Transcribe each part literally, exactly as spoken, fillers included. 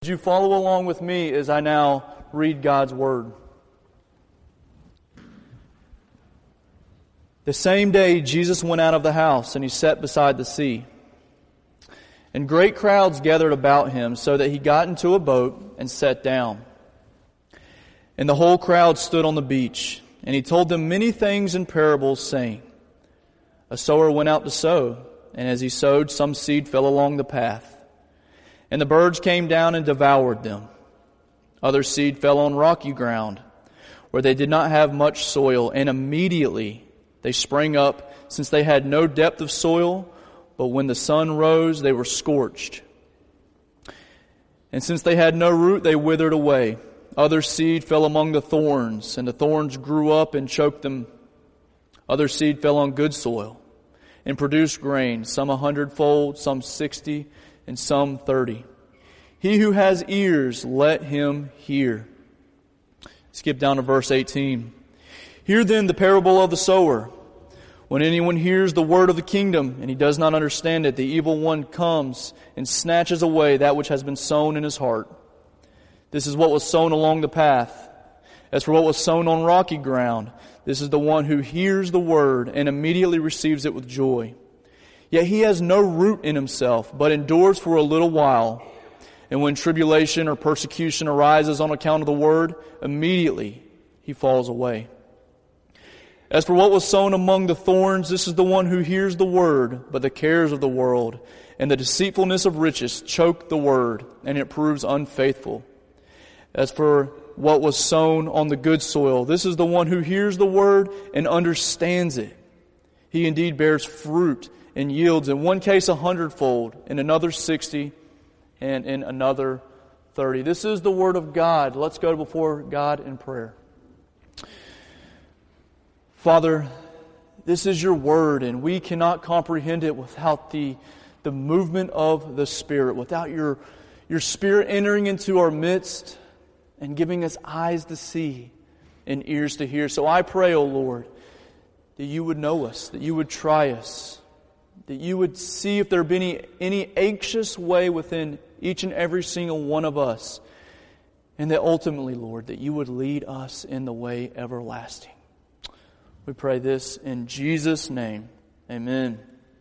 Would you follow along with me as I now read God's Word? The same day Jesus went out of the house, and he sat beside the sea. And great crowds gathered about him, so that he got into a boat and sat down. And the whole crowd stood on the beach, and he told them many things in parables, saying, A sower went out to sow, and as he sowed, some seed fell along the path. And the birds came down and devoured them. Other seed fell on rocky ground, where they did not have much soil, and immediately they sprang up, since they had no depth of soil, but when the sun rose, they were scorched. And since they had no root, they withered away. Other seed fell among the thorns, and the thorns grew up and choked them. Other seed fell on good soil, and produced grain, some a hundredfold, some sixty, and some thirty. He who has ears, let him hear. Skip down to verse eighteen. Hear then the parable of the sower. When anyone hears the word of the kingdom, and he does not understand it, the evil one comes and snatches away that which has been sown in his heart. This is what was sown along the path. As for what was sown on rocky ground, this is the one who hears the word and immediately receives it with joy. Yet he has no root in himself, but endures for a little while. And when tribulation or persecution arises on account of the word, immediately he falls away. As for what was sown among the thorns, this is the one who hears the word, but the cares of the world and the deceitfulness of riches choke the word, and it proves unfaithful. As for what was sown on the good soil, this is the one who hears the word and understands it. He indeed bears fruit and yields in one case a hundredfold, in another sixty, and in another thirty. This is the word of God. Let's go before God in prayer. Father, this is your word, and we cannot comprehend it without the, the movement of the Spirit, without your, your Spirit entering into our midst and giving us eyes to see and ears to hear. So I pray, O Lord, that you would know us, that you would try us, that you would see if there be any, any anxious way within each and every single one of us, and that ultimately, Lord, that you would lead us in the way everlasting. We pray this in Jesus' name. Amen.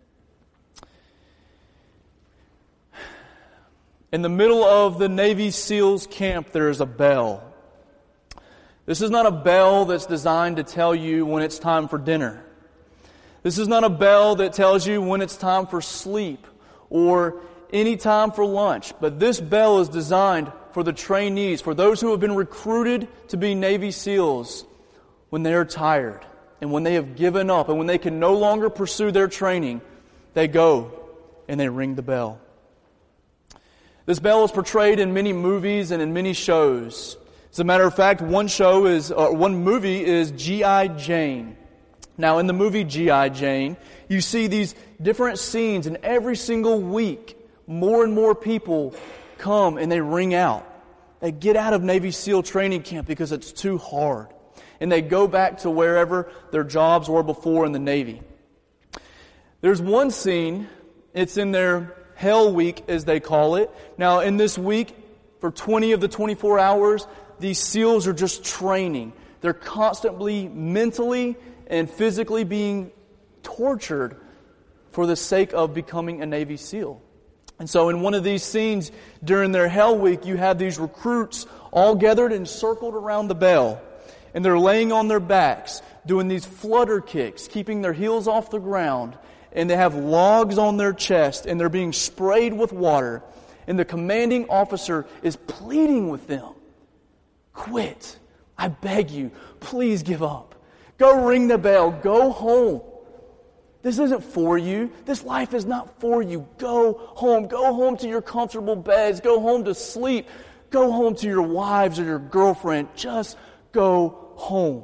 In the middle of the Navy SEALs camp, there is a bell. This is not a bell that's designed to tell you when it's time for dinner. This is not a bell that tells you when it's time for sleep or any time for lunch. But this bell is designed for the trainees, for those who have been recruited to be Navy SEALs when they are tired and when they have given up and when they can no longer pursue their training. They go and they ring the bell. This bell is portrayed in many movies and in many shows. As a matter of fact, one show is, uh, one movie is G I Jane. Now, in the movie G I Jane, you see these different scenes, and every single week, more and more people come and they ring out. They get out of Navy SEAL training camp because it's too hard. And they go back to wherever their jobs were before in the Navy. There's one scene, it's in their Hell Week, as they call it. Now, in this week, for twenty of the twenty-four hours, these SEALs are just training. They're constantly mentally and physically being tortured for the sake of becoming a Navy SEAL. And so in one of these scenes during their Hell Week, you have these recruits all gathered and circled around the bell. And they're laying on their backs, doing these flutter kicks, keeping their heels off the ground. And they have logs on their chest, and they're being sprayed with water. And the commanding officer is pleading with them. Quit. I beg you. Please give up. Go ring the bell. Go home. This isn't for you. This life is not for you. Go home. Go home to your comfortable beds. Go home to sleep. Go home to your wives or your girlfriend. Just go home.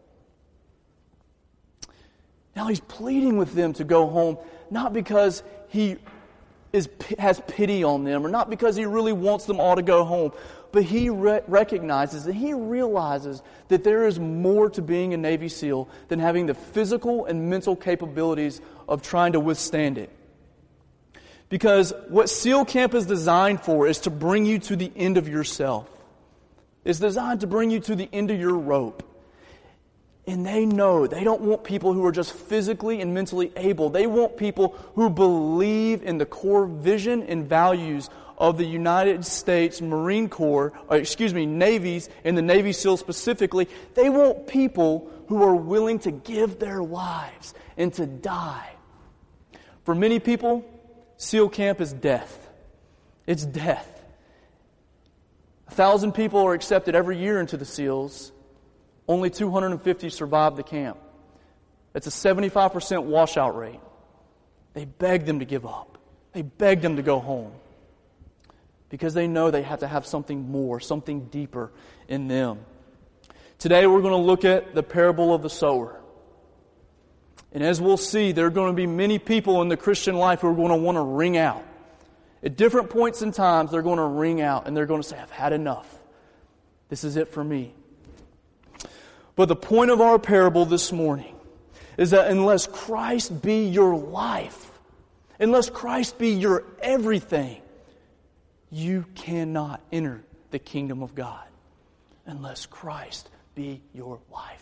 Now he's pleading with them to go home, not because he is has pity on them, or not because he really wants them all to go home, but he re- recognizes and he realizes that there is more to being a Navy SEAL than having the physical and mental capabilities of trying to withstand it. Because what SEAL Camp is designed for is to bring you to the end of yourself. It's designed to bring you to the end of your rope. And they know they don't want people who are just physically and mentally able. They want people who believe in the core vision and values of the United States Marine Corps, or excuse me, Navies, and the Navy SEALs specifically. They want people who are willing to give their lives and to die. For many people, SEAL Camp is death. It's death. A thousand people are accepted every year into the SEALs. Only two hundred fifty survive the camp. That's a seventy-five percent washout rate. They beg them to give up. They beg them to go home. Because they know they have to have something more, something deeper in them. Today we're going to look at the parable of the sower. And as we'll see, there are going to be many people in the Christian life who are going to want to ring out. At different points in times, they're going to ring out and they're going to say, I've had enough. This is it for me. But the point of our parable this morning is that unless Christ be your life, unless Christ be your everything, you cannot enter the kingdom of God unless Christ be your life.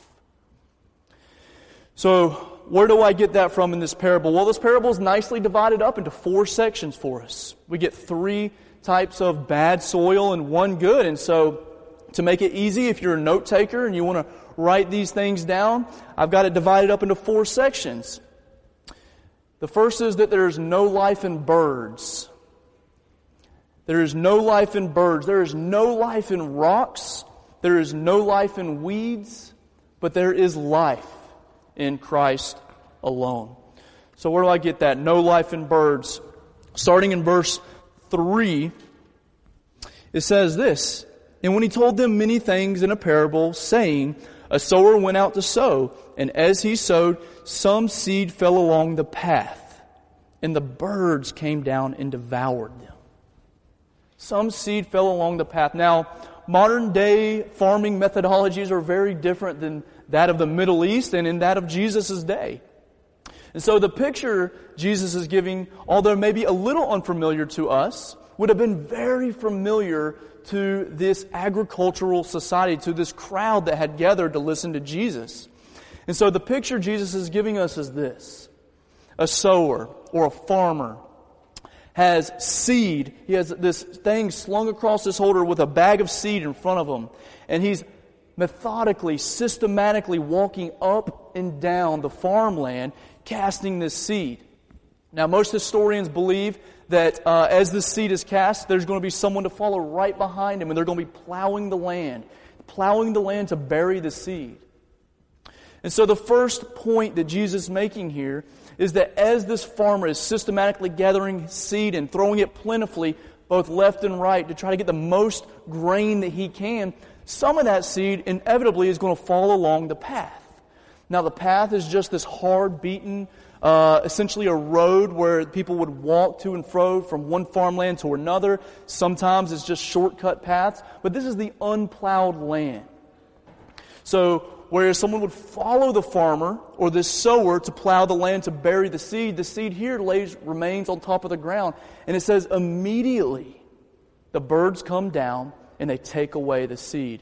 So, where do I get that from in this parable? Well, this parable is nicely divided up into four sections for us. We get three types of bad soil and one good. And so, to make it easy, if you're a note taker and you want to write these things down, I've got it divided up into four sections. The first is that there is no life in birds. There is no life in birds. There is no life in rocks. There is no life in weeds. But there is life in Christ alone. So where do I get that? No life in birds. Starting in verse three, it says this, And when he told them many things in a parable, saying, A sower went out to sow, and as he sowed, some seed fell along the path, and the birds came down and devoured them. Some seed fell along the path. Now, modern day farming methodologies are very different than that of the Middle East and in that of Jesus' day. And so the picture Jesus is giving, although maybe a little unfamiliar to us, would have been very familiar to this agricultural society, to this crowd that had gathered to listen to Jesus. And so the picture Jesus is giving us is this. A sower or a farmer has seed. He has this thing slung across his shoulder with a bag of seed in front of him. And he's methodically, systematically walking up and down the farmland, casting this seed. Now, most historians believe that uh, as this seed is cast, there's going to be someone to follow right behind him, and they're going to be plowing the land, plowing the land to bury the seed. And so the first point that Jesus is making here is that as this farmer is systematically gathering seed and throwing it plentifully, both left and right, to try to get the most grain that he can, some of that seed inevitably is going to fall along the path. Now, the path is just this hard, beaten, uh, essentially a road where people would walk to and fro from one farmland to another. Sometimes it's just shortcut paths, but this is the unplowed land. So, whereas someone would follow the farmer or this sower to plow the land to bury the seed, the seed here lays remains on top of the ground. And it says immediately the birds come down and they take away the seed.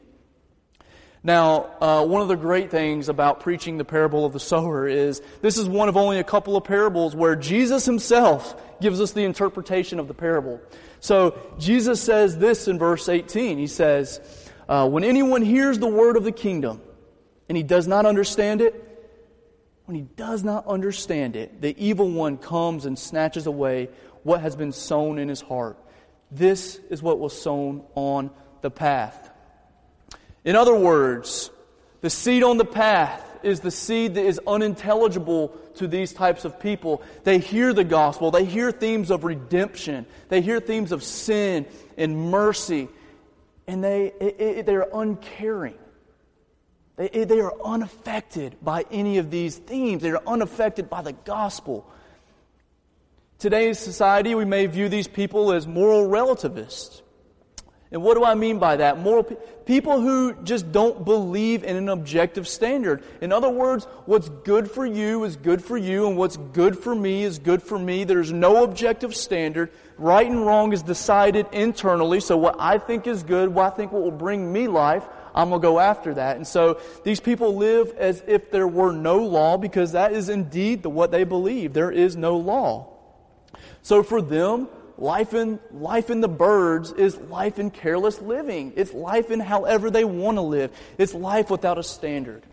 Now, uh, one of the great things about preaching the parable of the sower is this is one of only a couple of parables where Jesus himself gives us the interpretation of the parable. So Jesus says this in verse eighteen. He says, uh, when anyone hears the word of the kingdom and he does not understand it, when he does not understand it, the evil one comes and snatches away what has been sown in his heart. This is what was sown on the path. In other words, the seed on the path is the seed that is unintelligible to these types of people. They hear the gospel. They hear themes of redemption. They hear themes of sin and mercy. And they, it, it, they are uncaring. They, they are unaffected by any of these themes. They are unaffected by the gospel. Today's society, we may view these people as moral relativists. And what do I mean by that? Moral pe- people who just don't believe in an objective standard. In other words, what's good for you is good for you, and what's good for me is good for me. There's no objective standard. Right and wrong is decided internally. So what I think is good, what I think what will bring me life, I'm going to go after that. And so these people live as if there were no law, because that is indeed the, what they believe. There is no law. So for them, Life in, life in the birds is life in careless living. It's life in however they want to live. It's life without a standard.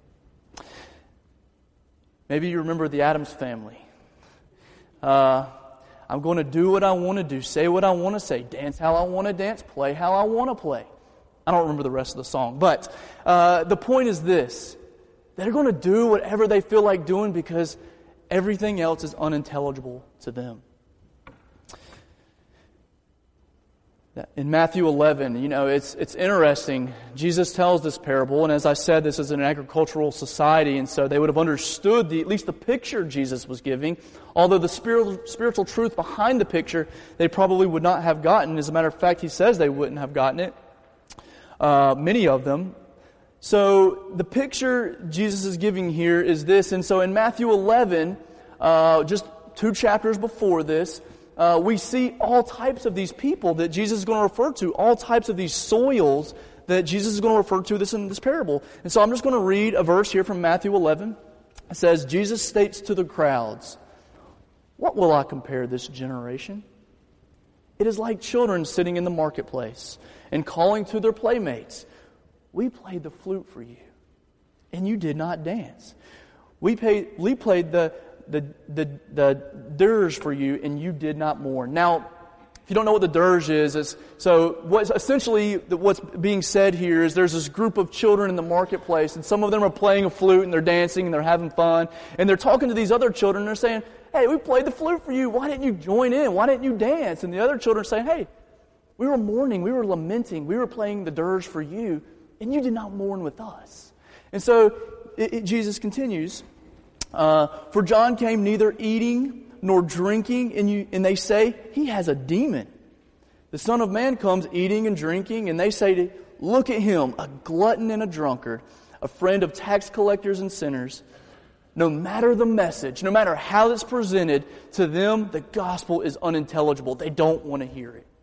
Maybe you remember the Addams Family. Uh, I'm going to do what I want to do, say what I want to say, dance how I want to dance, play how I want to play. I don't remember the rest of the song. But uh, the point is this. They're going to do whatever they feel like doing because everything else is unintelligible to them. In Matthew eleven, you know, it's it's interesting. Jesus tells this parable, and as I said, this is an agricultural society, and so they would have understood the, at least the picture Jesus was giving, although the spiritual, spiritual truth behind the picture they probably would not have gotten. As a matter of fact, he says they wouldn't have gotten it, uh, many of them. So the picture Jesus is giving here is this, and so in Matthew eleven, uh, just two chapters before this, Uh, we see all types of these people that Jesus is going to refer to, all types of these soils that Jesus is going to refer to this in this parable. And so I'm just going to read a verse here from Matthew eleven. It says, Jesus states to the crowds, "What will I compare this generation? It is like children sitting in the marketplace and calling to their playmates, 'We played the flute for you, and you did not dance. We, paid, we played the the the the dirge for you, and you did not mourn.'" Now, if you don't know what the dirge is, it's, so what's essentially what's being said here is there's this group of children in the marketplace, and some of them are playing a flute, and they're dancing, and they're having fun, and they're talking to these other children, and they're saying, "Hey, we played the flute for you. Why didn't you join in? Why didn't you dance?" And the other children are saying, "Hey, we were mourning, we were lamenting, we were playing the dirge for you, and you did not mourn with us." And so it, it, Jesus continues, Uh, "For John came neither eating nor drinking, and, you, and they say, 'He has a demon.' The Son of Man comes eating and drinking, and they say, to, 'Look at him, a glutton and a drunkard, a friend of tax collectors and sinners.' No matter the message, no matter how it's presented, to them the gospel is unintelligible. They don't want to hear it."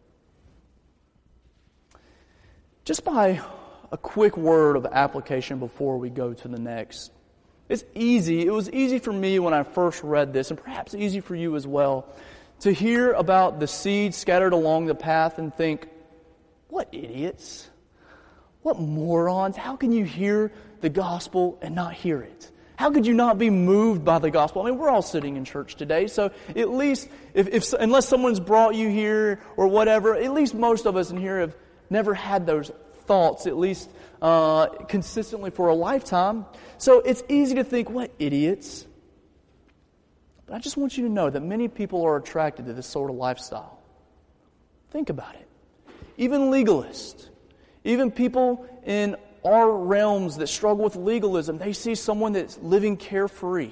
Just by a quick word of application before we go to the next. It's easy, it was easy for me when I first read this, and perhaps easy for you as well, to hear about the seeds scattered along the path and think, what idiots, what morons, how can you hear the gospel and not hear it? How could you not be moved by the gospel? I mean, we're all sitting in church today, so at least, if, if unless someone's brought you here or whatever, at least most of us in here have never had those thoughts, at least uh, consistently for a lifetime. So it's easy to think, what idiots. But I just want you to know that many people are attracted to this sort of lifestyle. Think about it. Even legalists, even people in our realms that struggle with legalism, they see someone that's living carefree.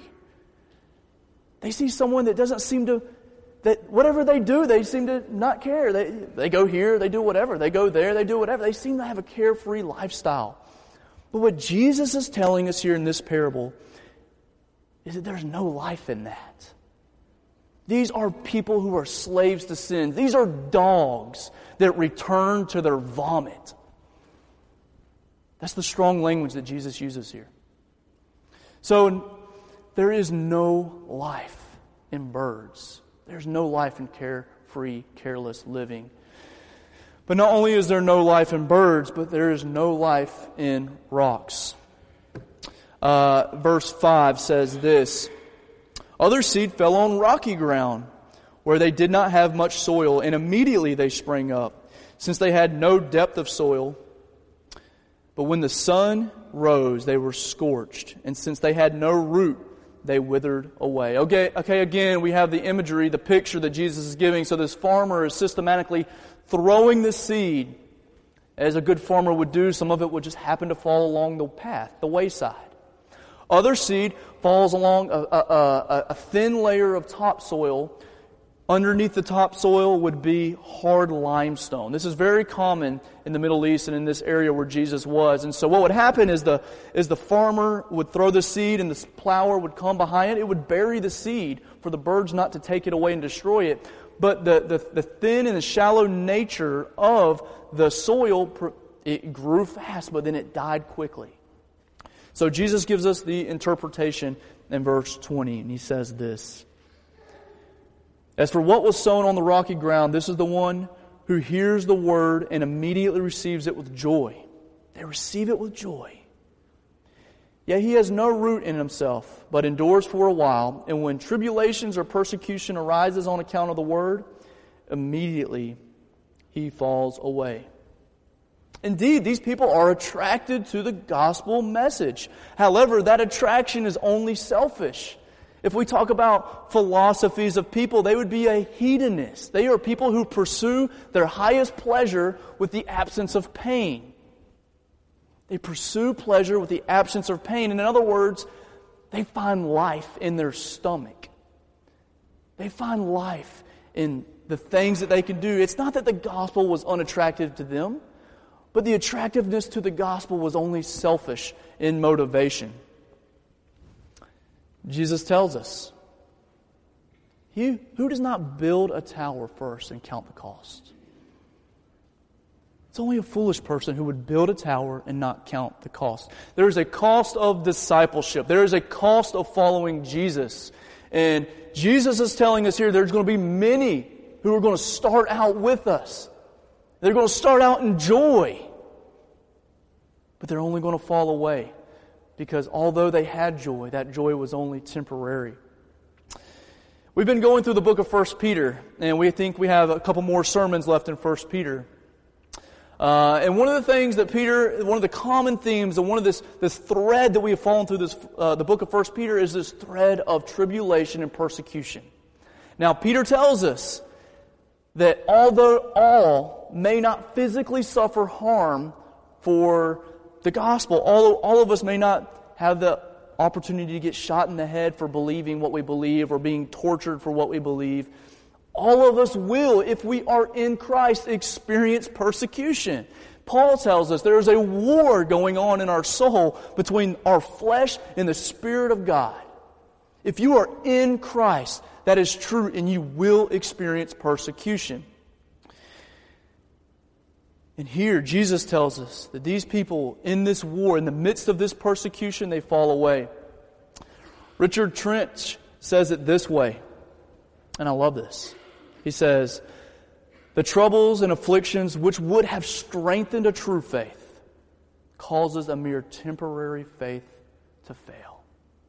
They see someone that doesn't seem to, that whatever they do, they seem to not care. They, they go here, they do whatever. They go there, they do whatever. They seem to have a carefree lifestyle. But what Jesus is telling us here in this parable is that there's no life in that. These are people who are slaves to sin. These are dogs that return to their vomit. That's the strong language that Jesus uses here. So there is no life in birds. There's no life in carefree, careless living. But not only is there no life in birds, but there is no life in rocks. Uh, verse five says this, "Other seed fell on rocky ground, where they did not have much soil, and immediately they sprang up, since they had no depth of soil. But when the sun rose, they were scorched, and since they had no root, they withered away." Okay, okay, again, we have the imagery, the picture that Jesus is giving. So this farmer is systematically throwing the seed, as a good farmer would do. Some of it would just happen to fall along the path, the wayside. Other seed falls along a, a, a, a thin layer of topsoil Underneath the topsoil would be hard limestone. This is very common in the Middle East and in this area where Jesus was. And so what would happen is the is the farmer would throw the seed and the plower would come behind it. It would bury the seed for the birds not to take it away and destroy it. But the, the, the thin and the shallow nature of the soil, it grew fast, but then it died quickly. So Jesus gives us the interpretation in verse twenty, and He says this. As for what was sown on the rocky ground, this is the one who hears the word and immediately receives it with joy. They receive it with joy. Yet he has no root in himself, but endures for a while. And when tribulations or persecution arises on account of the word, immediately he falls away. Indeed, these people are attracted to the gospel message. However, that attraction is only selfish. If we talk about philosophies of people, they would be a hedonist. They are people who pursue their highest pleasure with the absence of pain. They pursue pleasure with the absence of pain. And in other words, they find life in their stomach. They find life in the things that they can do. It's not that the gospel was unattractive to them, but the attractiveness to the gospel was only selfish in motivation. Jesus tells us, he who does not build a tower first and count the cost? It's only a foolish person who would build a tower and not count the cost. There is a cost of discipleship. There is a cost of following Jesus. And Jesus is telling us here there's going to be many who are going to start out with us. They're going to start out in joy. But they're only going to fall away. Because although they had joy, that joy was only temporary. We've been going through the book of First Peter, and we think we have a couple more sermons left in First Peter. Uh, and one of the things that Peter, one of the common themes, and one of this this thread that we have fallen through this uh, the book of First Peter is this thread of tribulation and persecution. Now, Peter tells us that although all may not physically suffer harm for the gospel, all, all of us may not have the opportunity to get shot in the head for believing what we believe or being tortured for what we believe. All of us will, if we are in Christ, experience persecution. Paul tells us there is a war going on in our soul between our flesh and the Spirit of God. If you are in Christ, that is true, and you will experience persecution. And here, Jesus tells us that these people in this war, in the midst of this persecution, they fall away. Richard Trench says it this way, and I love this. He says, the troubles and afflictions which would have strengthened a true faith causes a mere temporary faith to fail.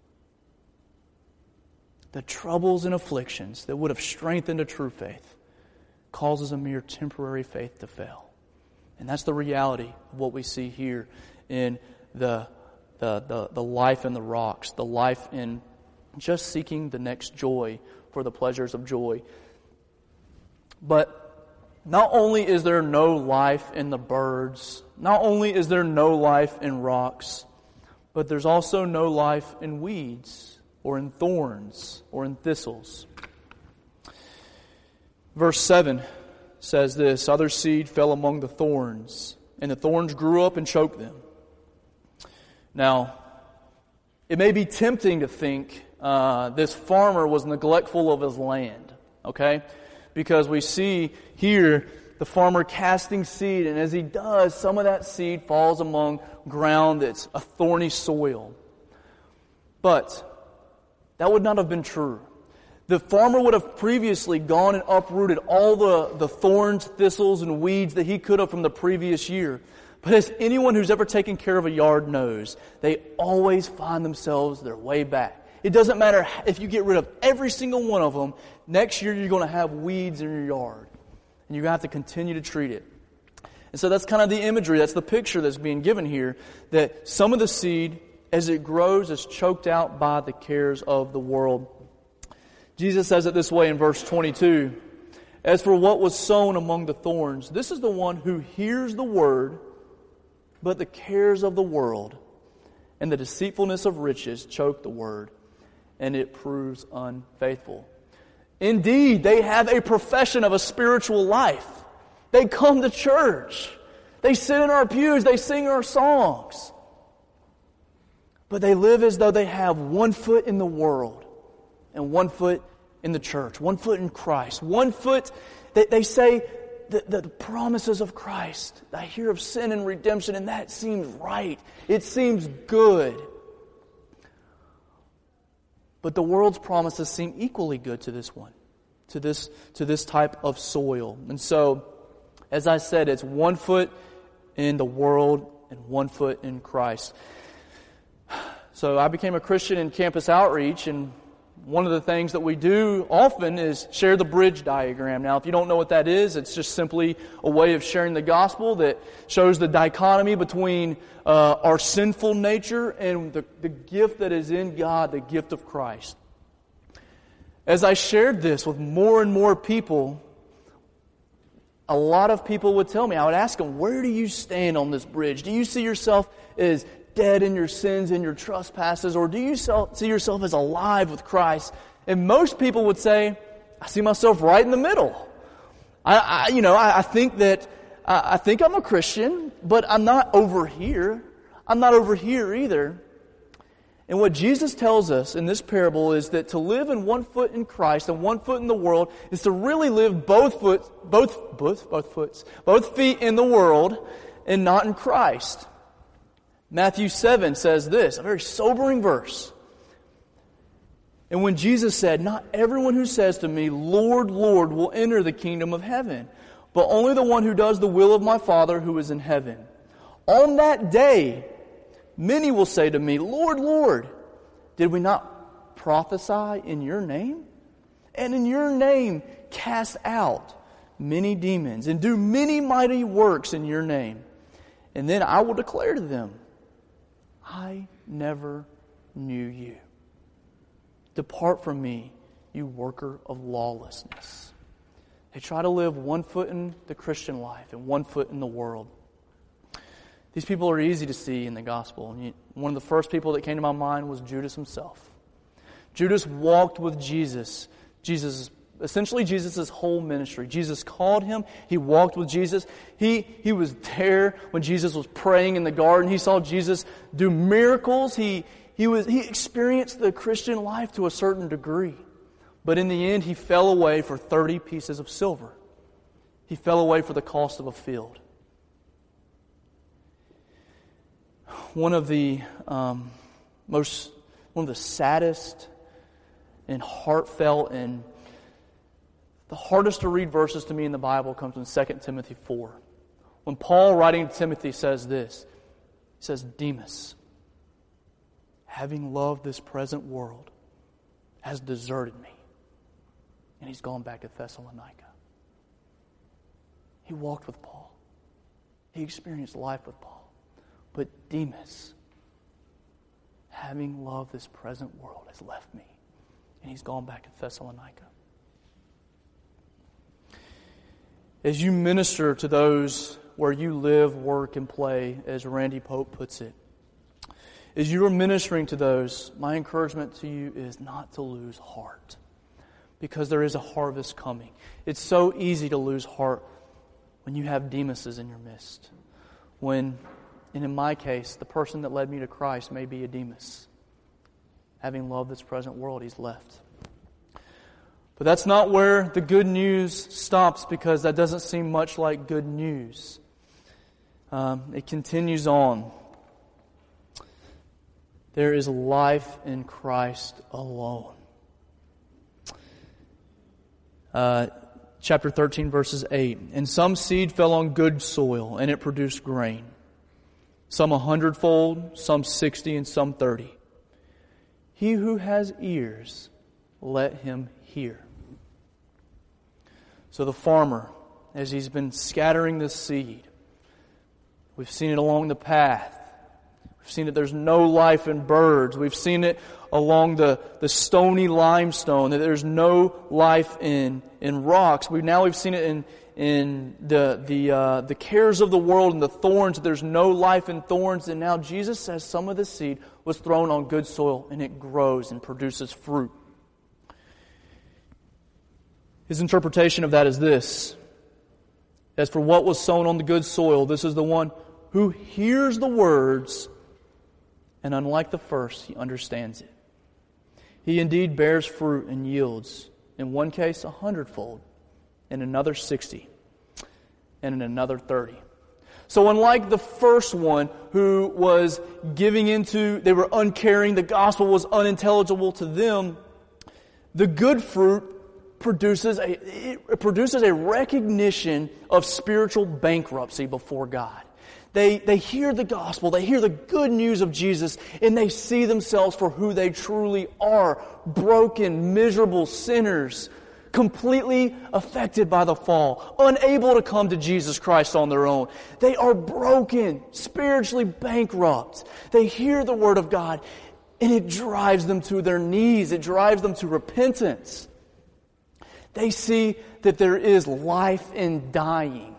The troubles and afflictions that would have strengthened a true faith causes a mere temporary faith to fail. And that's the reality of what we see here in the, the, the, the life in the rocks, the life in just seeking the next joy for the pleasures of joy. But not only is there no life in the birds, not only is there no life in rocks, but there's also no life in weeds or in thorns or in thistles. Verse seven says this, other seed fell among the thorns, and the thorns grew up and choked them. Now, it may be tempting to think uh, this farmer was neglectful of his land, okay? Because we see here the farmer casting seed, and as he does, some of that seed falls among ground that's a thorny soil. But that would not have been true. The farmer would have previously gone and uprooted all the, the thorns, thistles, and weeds that he could have from the previous year. But as anyone who's ever taken care of a yard knows, they always find themselves their way back. It doesn't matter if you get rid of every single one of them, next year you're going to have weeds in your yard. And you're going to have to continue to treat it. And so that's kind of the imagery, that's the picture that's being given here, that some of the seed, as it grows, is choked out by the cares of the world. Jesus says it this way in verse twenty-two. As for what was sown among the thorns, this is the one who hears the word, but the cares of the world and the deceitfulness of riches choke the word, and it proves unfaithful. Indeed, they have a profession of a spiritual life. They come to church. They sit in our pews. They sing our songs. But they live as though they have one foot in the world and one foot in the church, one foot in Christ, one foot, they, they say the, the promises of Christ. I hear of sin and redemption, and that seems right. It seems good. But the world's promises seem equally good to this one, to this, to this type of soil. And so, as I said, it's one foot in the world and one foot in Christ. So I became a Christian in campus outreach, and one of the things that we do often is share the bridge diagram. Now, if you don't know what that is, it's just simply a way of sharing the gospel that shows the dichotomy between uh, our sinful nature and the, the gift that is in God, the gift of Christ. As I shared this with more and more people, a lot of people would tell me, I would ask them, where do you stand on this bridge? Do you see yourself as dead in your sins and your trespasses, or do you see yourself as alive with Christ? And most people would say, I see myself right in the middle. I, I you know, I, I think that, I, I think I'm a Christian, but I'm not over here. I'm not over here either. And what Jesus tells us in this parable is that to live in one foot in Christ and one foot in the world is to really live both foot, both, both, both foots, both feet in the world and not in Christ. Matthew seven says this, a very sobering verse. And when Jesus said, not everyone who says to me, Lord, Lord, will enter the kingdom of heaven, but only the one who does the will of my Father who is in heaven. On that day, many will say to me, Lord, Lord, did we not prophesy in your name? And in your name cast out many demons and do many mighty works in your name. And then I will declare to them, I never knew you. Depart from me, you worker of lawlessness. They try to live one foot in the Christian life and one foot in the world. These people are easy to see in the gospel. One of the first people that came to my mind was Judas himself. Judas walked with Jesus. Jesus, essentially Jesus' whole ministry. Jesus called him. He walked with Jesus. He, he was there when Jesus was praying in the garden. He saw Jesus do miracles. He, he, was, he experienced the Christian life to a certain degree. But in the end, he fell away for thirty pieces of silver. He fell away for the cost of a field. One of the um, most, one of the saddest and heartfelt and the hardest to read verses to me in the Bible comes in Second Timothy four. When Paul, writing to Timothy, says this, he says, Demas, having loved this present world, has deserted me, and he's gone back to Thessalonica. He walked with Paul. He experienced life with Paul. But Demas, having loved this present world, has left me, and he's gone back to Thessalonica. As you minister to those where you live, work, and play, as Randy Pope puts it, as you are ministering to those, my encouragement to you is not to lose heart, because there is a harvest coming. It's so easy to lose heart when you have Demases in your midst. When, and in my case, the person that led me to Christ may be a Demas. Having loved this present world, he's left. But that's not where the good news stops, because that doesn't seem much like good news. Um, it continues on. There is life in Christ alone. Uh, chapter thirteen, verses eight. And some seed fell on good soil, and it produced grain. Some a hundredfold, some sixty, and some thirty. He who has ears, let him hear. So the farmer, as he's been scattering this seed, we've seen it along the path. We've seen that there's no life in birds. We've seen it along the, the stony limestone, that there's no life in, in rocks. We've now we've seen it in in the the uh, the cares of the world and the thorns. That there's no life in thorns. And now Jesus says some of the seed was thrown on good soil, and it grows and produces fruit. His interpretation of that is this: as for what was sown on the good soil, this is the one who hears the words, and unlike the first, he understands it. He indeed bears fruit and yields, in one case a hundredfold, in another sixty, and in another thirty. So unlike the first one who was giving into, they were uncaring, the gospel was unintelligible to them, the good fruit produces a, it produces a recognition of spiritual bankruptcy before God. They, they hear the gospel, they hear the good news of Jesus, and they see themselves for who they truly are: broken, miserable sinners, completely affected by the fall, unable to come to Jesus Christ on their own. They are broken, spiritually bankrupt. They hear the Word of God, and it drives them to their knees. It drives them to repentance. They see that there is life in dying.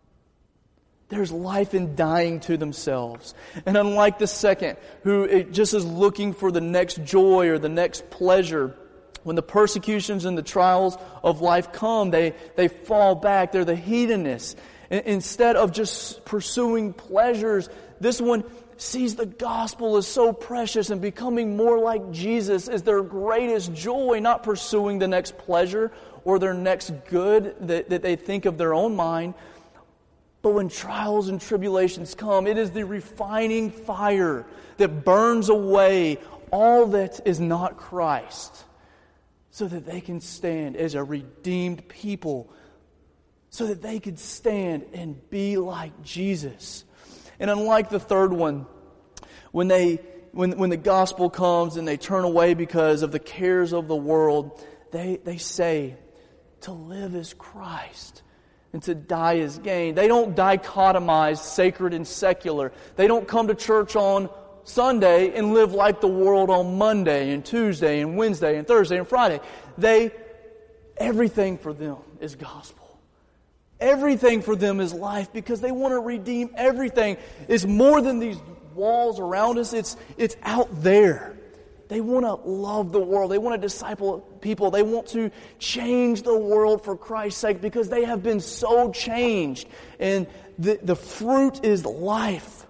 There's life in dying to themselves. And unlike the second, who it just is looking for the next joy or the next pleasure, when the persecutions and the trials of life come, they, they fall back. They're the hedonists. Instead of just pursuing pleasures, this one sees the gospel as so precious, and becoming more like Jesus is their greatest joy, not pursuing the next pleasure or their next good that, that they think of their own mind. But when trials and tribulations come, it is the refining fire that burns away all that is not Christ, so that they can stand as a redeemed people, so that they could stand and be like Jesus. And unlike the third one, when they when when the gospel comes and they turn away because of the cares of the world, they, they say, to live is Christ and to die is gain. They don't dichotomize sacred and secular. They don't come to church on Sunday and live like the world on Monday and Tuesday and Wednesday and Thursday and Friday. They, everything for them is gospel. Everything for them is life, because they want to redeem everything. It's more than these walls around us. It's, it's out there. They want to love the world. They want to disciple people. They want to change the world for Christ's sake, because they have been so changed. And the, the fruit is life.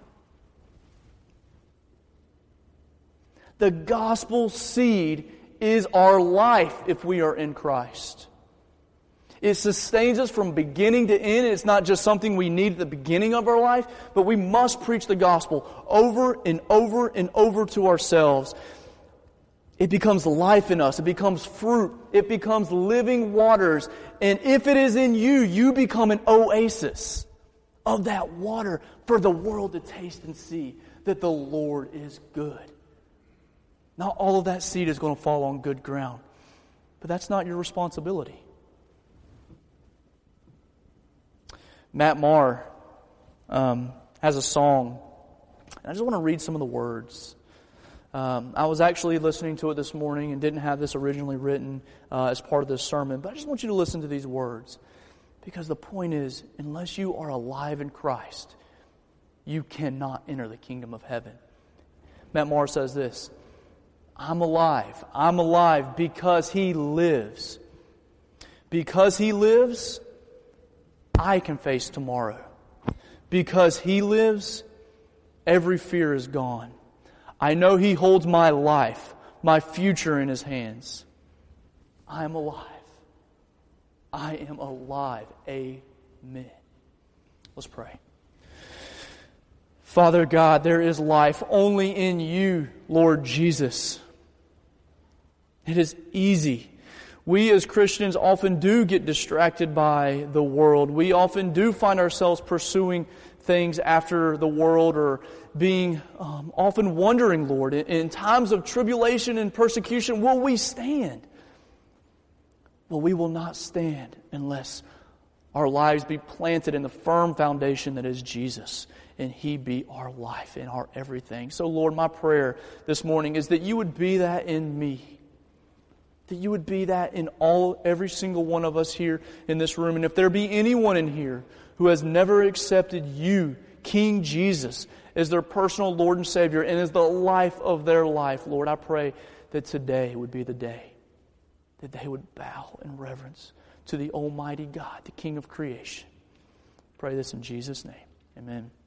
The gospel seed is our life if we are in Christ. It sustains us from beginning to end. It's not just something we need at the beginning of our life, but we must preach the gospel over and over and over to ourselves. It becomes life in us. It becomes fruit. It becomes living waters. And if it is in you, you become an oasis of that water for the world to taste and see that the Lord is good. Not all of that seed is going to fall on good ground, but that's not your responsibility. Matt Maher um, has a song. I just want to read some of the words. Um, I was actually listening to it this morning and didn't have this originally written uh, as part of this sermon, but I just want you to listen to these words, because the point is, unless you are alive in Christ, you cannot enter the kingdom of heaven. Matt Maher says this: I'm alive. I'm alive because He lives. Because He lives, I can face tomorrow. Because He lives, every fear is gone. I know He holds my life, my future in His hands. I am alive. I am alive. Amen. Let's pray. Father God, there is life only in You, Lord Jesus. It is easy. We as Christians often do get distracted by the world. We often do find ourselves pursuing things after the world, or being um, often wondering, Lord, in, in times of tribulation and persecution, will we stand? Well, we will not stand unless our lives be planted in the firm foundation that is Jesus, and He be our life and our everything. So, Lord, my prayer this morning is that You would be that in me. That You would be that in all, every single one of us here in this room. And if there be anyone in here who has never accepted You, King Jesus, as their personal Lord and Savior, and as the life of their life, Lord, I pray that today would be the day. that they would bow in reverence to the Almighty God, the King of creation. Pray this in Jesus' name. Amen.